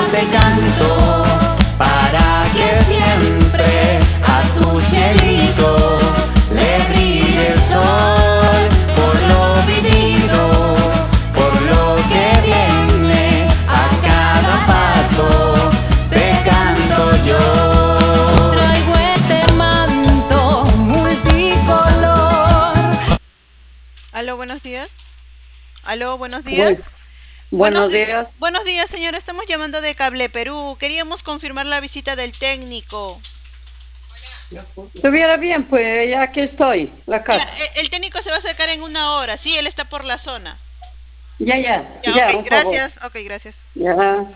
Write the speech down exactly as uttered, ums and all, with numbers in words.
te canto para que siempre a tu cielito le brille el sol. Por lo vivido, por lo que viene a cada paso, te canto yo. Traigo este manto multicolor. Aló, buenos días. Aló, buenos días. Buenos di- días. Buenos días, señora. Estamos llamando de Cable Perú. Queríamos confirmar la visita del técnico. Estuviera bien, pues ya aquí estoy, la Ya, casa. e- el técnico se va a acercar en una hora. Sí, él está por la zona. Ya, ya, Ya, ya, ok, un favor. gracias. Ok, gracias. Ya.